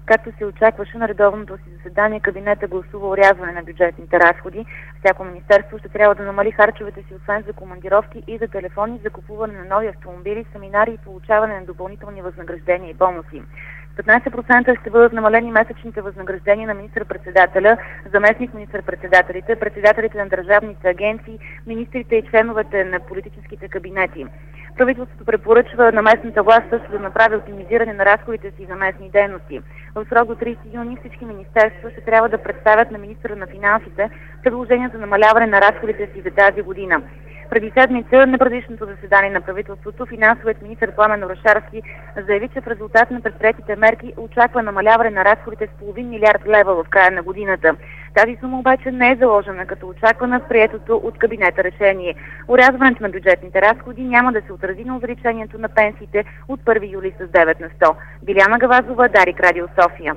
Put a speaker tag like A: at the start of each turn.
A: Както се очакваше, на редовното си заседание кабинета гласува орязване на бюджетните разходи. Всяко министерство ще трябва да намали харчовете си освен за командировки и за телефони, за купуване на нови автомобили, семинари и получаване на допълнителни възнаграждения и бонуси. 15% ще бъдат намалени месечните възнаграждения на министър-председателя, заместник министър-председателите, председателите на държавните агенции, министрите и членовете на политическите кабинети. Правителството препоръчва на местната власт също да направи оптимизиране на разходите си за местни дейности. В срок до 30 юни всички министерства ще трябва да представят на министъра на финансите предложения за намаляване на разходите си за тази година. Преди седмица, на предишното заседание на правителството, финансовият министър Пламен Орешарски заяви, че в резултат на предприетите мерки очаква намаляване на разходите с половин милиард лева в края на годината. Тази сума обаче не е заложена като очаквана в приетото от кабинета решение. Орязването на бюджетните разходи няма да се отрази на увеличението на пенсиите от 1 юли с 9 на 100. Биляна Гавазова, Дарик, Радио София.